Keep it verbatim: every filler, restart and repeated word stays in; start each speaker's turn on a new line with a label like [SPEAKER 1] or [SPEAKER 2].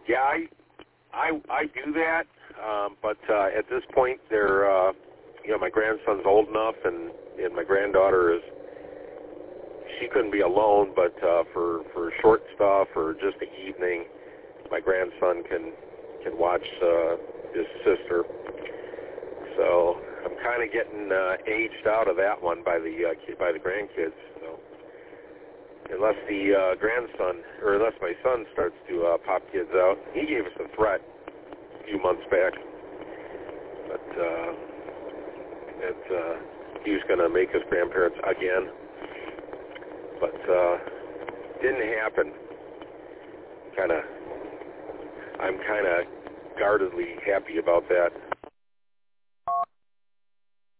[SPEAKER 1] Yeah, I I I do that, um, but uh, at this point, they're uh, you know, my grandson's old enough, and and my granddaughter is. She couldn't be alone, but uh, for for short stuff or just the evening, my grandson can can watch uh, his sister. So I'm kind of getting uh, aged out of that one by the uh, kid, by the grandkids. So unless the uh, grandson or unless my son starts to uh, pop kids out, he gave us a threat a few months back, but uh, that uh, he was going to make us grandparents again. But uh, didn't happen. Kind of, I'm kind of guardedly happy about that.